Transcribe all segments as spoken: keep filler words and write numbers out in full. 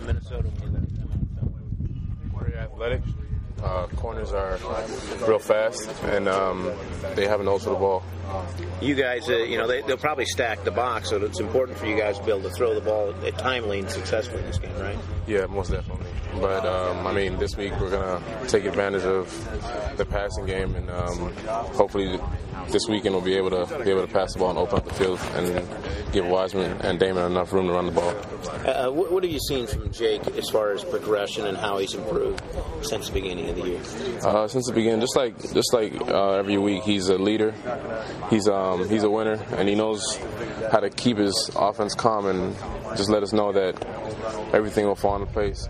Minnesota. Very athletic. Uh, corners are real fast, and um, they have a nose for the ball. You guys, uh, you know, they, they'll probably stack the box, so it's important for you guys to be able to throw the ball timely and successfully in this game, right? Yeah, most definitely. But, um, I mean, this week we're going to take advantage of the passing game, and um, hopefully this weekend we'll be able to be able to pass the ball and open up the field and give Wiseman and Damon enough room to run the ball. Uh, what, what have you seen from Jake as far as progression and how he's improved since the beginning of the year? Uh, since the beginning, just like just like uh, every week, he's a leader. He's um, he's a winner, and he knows how to keep his offense calm and just let us know that everything will fall into place.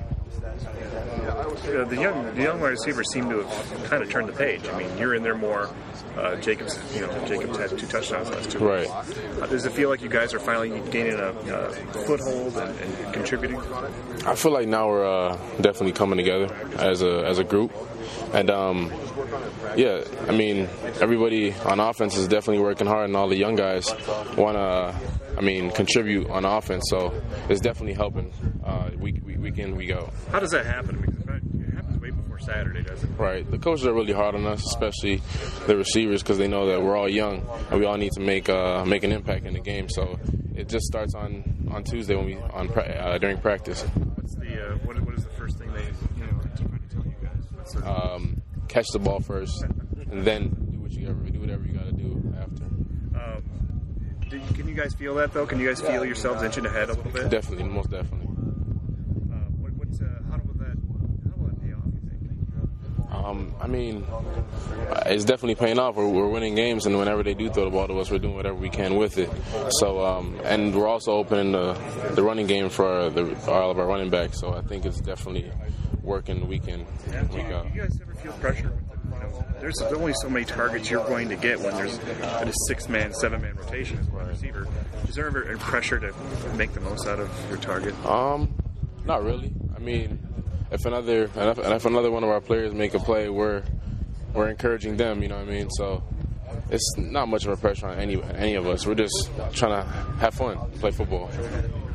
Uh, the young the young wide receivers seem to have kind of turned the page. I mean, you're in there more. Uh, Jacobs, you know, Jacobs had two touchdowns last two right. weeks. Uh, does it feel like you guys are finally gaining a uh, foothold and, and contributing? I feel like now we're uh, definitely coming together as a as a group, and um, yeah, I mean, everybody on offense is definitely working hard, and all the young guys want to, I mean, contribute on offense. So it's definitely helping uh, week, week week in, week out. How does that happen? Because it happens way before Saturday, doesn't it? Right. The coaches are really hard on us, especially the receivers, because they know that we're all young and we all need to make uh, make an impact in the game. So it just starts on, on Tuesday when we on uh, during practice. What's the uh, what, what is the first thing they you know try to tell you guys? What's the... um, catch the ball first, and then do what you ever do whatever you got to do after. Um, do you, can you guys feel that though? Can you guys feel yourselves inching ahead a little bit? Definitely, most definitely. Uh, what, what's uh, how will that how will that pay off? You think? Um, I mean, it's definitely paying off. We're, we're winning games, and whenever they do throw the ball to us, we're doing whatever we can with it. So, um, and we're also opening the the running game for the, all of our running backs. So I think it's definitely working week in, Yeah, week do you, out. you guys ever feel pressure? With the, you know, there's only so many targets you're going to get when there's a six-man, seven-man rotation as a wide receiver. Is there ever pressure to make the most out of your target? Um, not really. I mean, if another if, if another one of our players make a play, we're we're encouraging them. You know what I mean? So it's not much of a pressure on any any of us. We're just trying to have fun, play football.